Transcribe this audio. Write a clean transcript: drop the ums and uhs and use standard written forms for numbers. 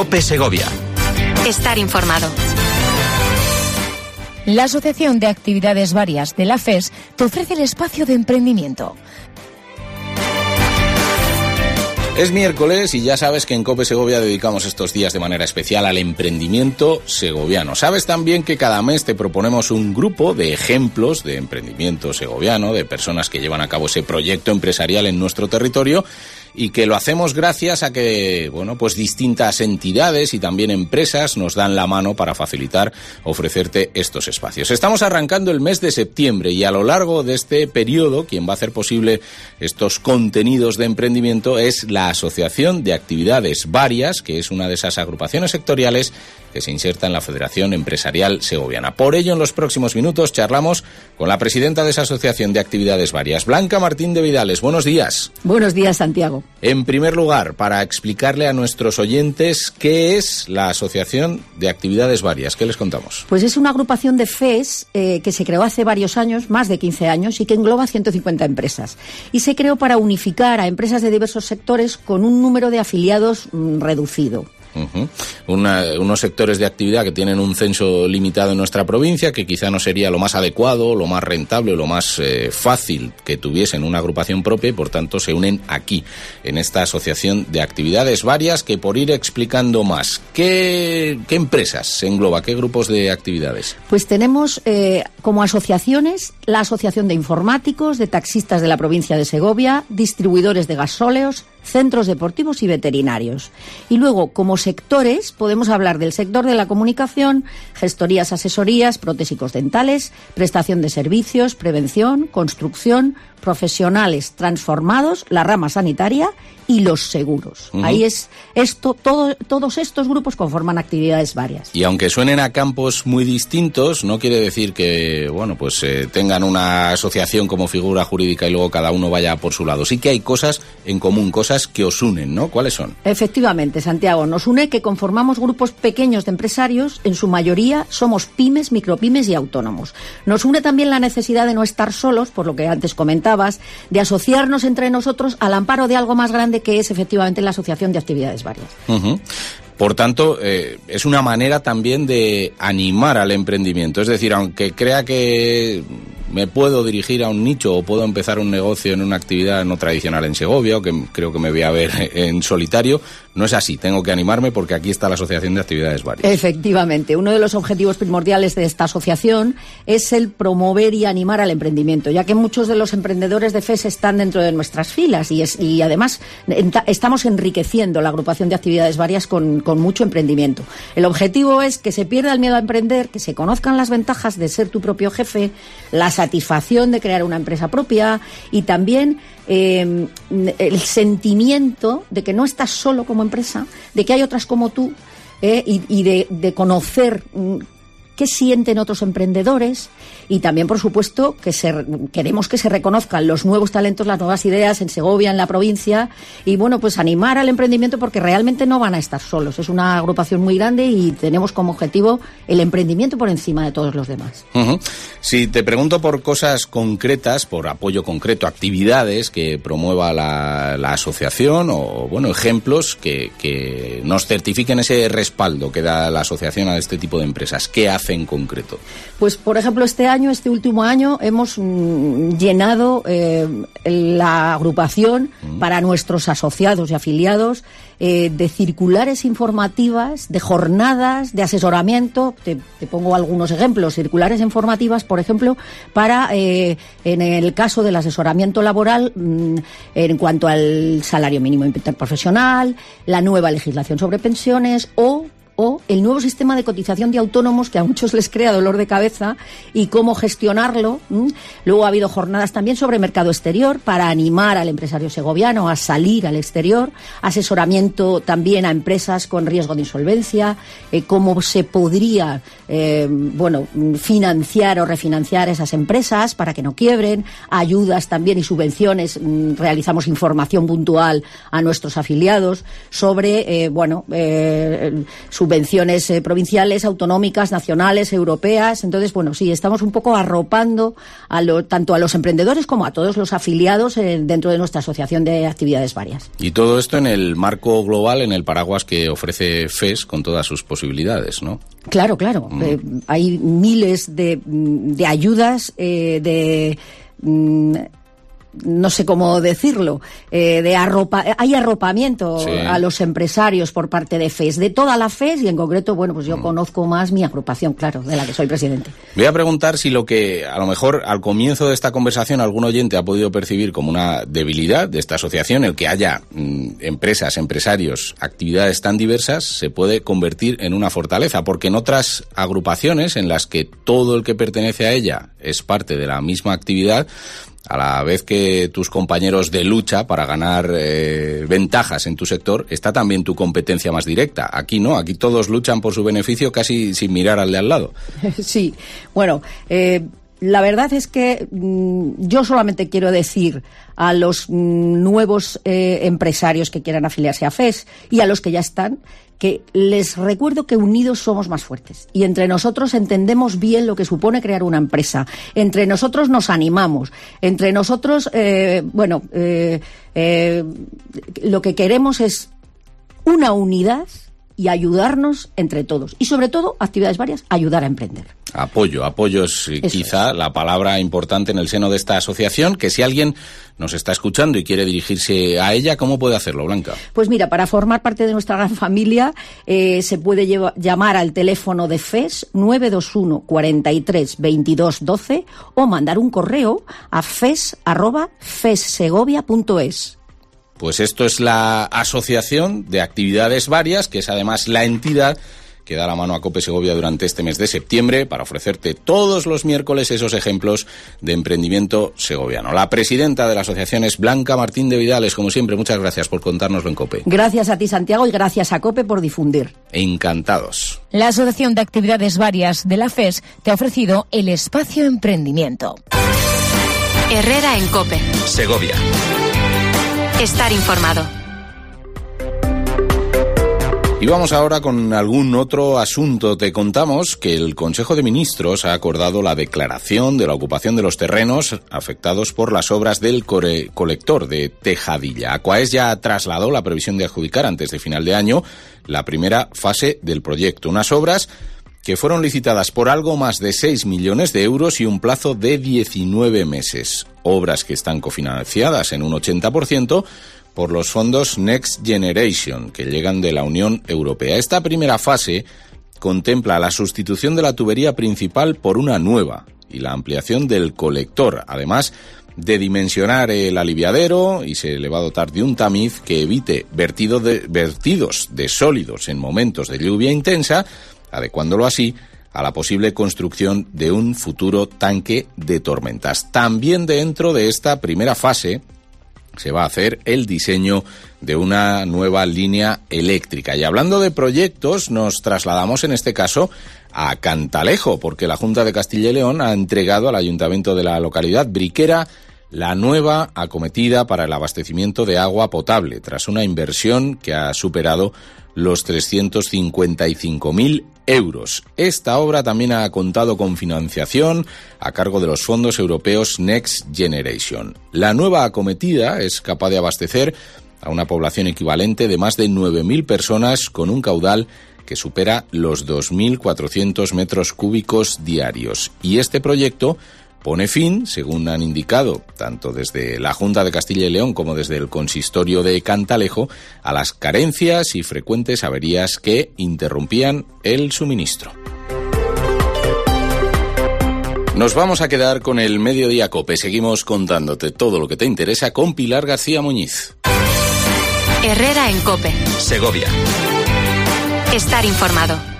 COPE Segovia. Estar informado. La Asociación de Actividades Varias de la FES te ofrece el espacio de emprendimiento. Es miércoles y ya sabes que en COPE Segovia dedicamos estos días de manera especial al emprendimiento segoviano. Sabes también que cada mes te proponemos un grupo de ejemplos de emprendimiento segoviano, de personas que llevan a cabo ese proyecto empresarial en nuestro territorio, y que lo hacemos gracias a que, pues distintas entidades y también empresas nos dan la mano para facilitar, ofrecerte estos espacios. Estamos arrancando el mes de septiembre y a lo largo de este periodo, quien va a hacer posible estos contenidos de emprendimiento es la Asociación de Actividades Varias, que es una de esas agrupaciones sectoriales que se inserta en la Federación Empresarial Segoviana. Por ello, en los próximos minutos charlamos con la presidenta de esa Asociación de Actividades Varias, Blanca Martín de Vidales. Buenos días. Buenos días, Santiago. En primer lugar, para explicarle a nuestros oyentes qué es la Asociación de Actividades Varias, ¿qué les contamos? Pues es una agrupación de FES que se creó hace varios años, más de 15 años, y que engloba 150 empresas. Y se creó para unificar a empresas de diversos sectores con un número de afiliados reducido. Unos sectores de actividad que tienen un censo limitado en nuestra provincia, que quizá no sería lo más adecuado, lo más rentable, lo más fácil que tuviesen una agrupación propia, y por tanto se unen aquí, en esta Asociación de Actividades Varias, que por ir explicando más, ¿qué empresas se engloba? ¿Qué grupos de actividades? Pues tenemos como asociaciones la Asociación de Informáticos, de Taxistas de la provincia de Segovia, distribuidores de gasóleos, centros deportivos y veterinarios. Y luego, como sectores, podemos hablar del sector de la comunicación, gestorías, asesorías, protésicos dentales, prestación de servicios, prevención, construcción, profesionales transformados, la rama sanitaria y los seguros. Ahí es esto, todos estos grupos conforman actividades varias. Y aunque suenen a campos muy distintos, no quiere decir que, tengan una asociación como figura jurídica y luego cada uno vaya por su lado. Sí que hay cosas en común, cosas que os unen, ¿no? ¿Cuáles son? Efectivamente, Santiago, nos une que conformamos grupos pequeños de empresarios, en su mayoría somos pymes, micropymes y autónomos. Nos une también la necesidad de no estar solos, por lo que antes comentabas, de asociarnos entre nosotros al amparo de algo más grande que es efectivamente la Asociación de Actividades Varias. Por tanto, es una manera también de animar al emprendimiento. Es decir, aunque crea que me puedo dirigir a un nicho o puedo empezar un negocio en una actividad no tradicional en Segovia, o que creo que me voy a ver en solitario, no es así. Tengo que animarme porque aquí está la Asociación de Actividades Varias. Efectivamente. Uno de los objetivos primordiales de esta asociación es el promover y animar al emprendimiento, ya que muchos de los emprendedores de FES están dentro de nuestras filas y además estamos enriqueciendo la agrupación de actividades varias con mucho emprendimiento. El objetivo es que se pierda el miedo a emprender, que se conozcan las ventajas de ser tu propio jefe, la satisfacción de crear una empresa propia y también el sentimiento de que no estás solo como empresa, de que hay otras como tú y de conocer qué sienten otros emprendedores y también, por supuesto, que queremos que se reconozcan los nuevos talentos, las nuevas ideas en Segovia, en la provincia y, animar al emprendimiento porque realmente no van a estar solos. Es una agrupación muy grande y tenemos como objetivo el emprendimiento por encima de todos los demás. Si te pregunto por cosas concretas, por apoyo concreto, actividades que promueva la asociación o, ejemplos que nos certifiquen ese respaldo que da la asociación a este tipo de empresas, ¿qué hace en concreto? Pues, por ejemplo, este último año hemos llenado la agrupación para nuestros asociados y afiliados de circulares informativas, de jornadas, de asesoramiento. Te pongo algunos ejemplos. Circulares informativas, por ejemplo, para, en el caso del asesoramiento laboral, en cuanto al salario mínimo interprofesional, la nueva legislación sobre pensiones o el nuevo sistema de cotización de autónomos que a muchos les crea dolor de cabeza y cómo gestionarlo. Luego ha habido jornadas también sobre mercado exterior para animar al empresario segoviano a salir al exterior, asesoramiento también a empresas con riesgo de insolvencia, cómo se podría financiar o refinanciar esas empresas para que no quiebren, ayudas también y subvenciones. Realizamos información puntual a nuestros afiliados sobre subvenciones administraciones provinciales, autonómicas, nacionales, europeas. Entonces, bueno, sí, estamos un poco arropando tanto a los emprendedores como a todos los afiliados dentro de nuestra asociación de actividades varias. Y todo esto en el marco global, en el paraguas que ofrece FES con todas sus posibilidades, ¿no? Claro. Hay miles de ayudas, no sé cómo decirlo, hay arropamiento a los empresarios por parte de FES, de toda la FES, y en concreto, bueno, pues yo conozco más mi agrupación, claro, de la que soy presidente. Voy a preguntar si lo que a lo mejor al comienzo de esta conversación algún oyente ha podido percibir como una debilidad de esta asociación, el que haya empresas, empresarios, actividades tan diversas, se puede convertir en una fortaleza, porque en otras agrupaciones en las que todo el que pertenece a ella es parte de la misma actividad, a la vez que tus compañeros de lucha para ganar ventajas en tu sector, está también tu competencia más directa. Aquí no, aquí todos luchan por su beneficio casi sin mirar al de al lado. Sí, bueno, la verdad es que yo solamente quiero decir a los nuevos empresarios que quieran afiliarse a FES y a los que ya están, que les recuerdo que unidos somos más fuertes y entre nosotros entendemos bien lo que supone crear una empresa, entre nosotros nos animamos, entre nosotros, lo que queremos es una unidad y ayudarnos entre todos. Y sobre todo, actividades varias, ayudar a emprender. Apoyo es quizá la palabra importante en el seno de esta asociación, que si alguien nos está escuchando y quiere dirigirse a ella, ¿cómo puede hacerlo, Blanca? Pues mira, para formar parte de nuestra gran familia se puede llamar al teléfono de FES 921 43 22 12 o mandar un correo a fes@fessegovia.es. Pues esto es la Asociación de Actividades Varias, que es además la entidad que da la mano a COPE Segovia durante este mes de septiembre para ofrecerte todos los miércoles esos ejemplos de emprendimiento segoviano. La presidenta de la asociación es Blanca Martín de Vidales. Como siempre, muchas gracias por contárnoslo en COPE. Gracias a ti, Santiago, y gracias a COPE por difundir. Encantados. La Asociación de Actividades Varias de la FES te ha ofrecido el espacio Emprendimiento. Herrera en COPE. Segovia. Estar informado. Y vamos ahora con algún otro asunto. Te contamos que el Consejo de Ministros ha acordado la declaración de la ocupación de los terrenos afectados por las obras del colector de Tejadilla. Aquaes ya trasladó la previsión de adjudicar antes de final de año la primera fase del proyecto. Unas obras que fueron licitadas por algo más de 6 millones de euros y un plazo de 19 meses. Obras que están cofinanciadas en un 80% por los fondos Next Generation, que llegan de la Unión Europea. Esta primera fase contempla la sustitución de la tubería principal por una nueva y la ampliación del colector, además de dimensionar el aliviadero, y se le va a dotar de un tamiz que evite vertidos de sólidos en momentos de lluvia intensa, adecuándolo así a la posible construcción de un futuro tanque de tormentas. También dentro de esta primera fase se va a hacer el diseño de una nueva línea eléctrica. Y hablando de proyectos, nos trasladamos en este caso a Cantalejo, porque la Junta de Castilla y León ha entregado al ayuntamiento de la localidad briquera la nueva acometida para el abastecimiento de agua potable, tras una inversión que ha superado los 355.000 euros. Esta obra también ha contado con financiación a cargo de los fondos europeos Next Generation. La nueva acometida es capaz de abastecer a una población equivalente de más de 9.000 personas con un caudal que supera los 2.400 metros cúbicos diarios. Y este proyecto pone fin, según han indicado tanto desde la Junta de Castilla y León como desde el Consistorio de Cantalejo, a las carencias y frecuentes averías que interrumpían el suministro. Nos vamos a quedar con el Mediodía COPE. Seguimos contándote todo lo que te interesa con Pilar García Muñiz. Herrera en COPE. Segovia. Estar informado.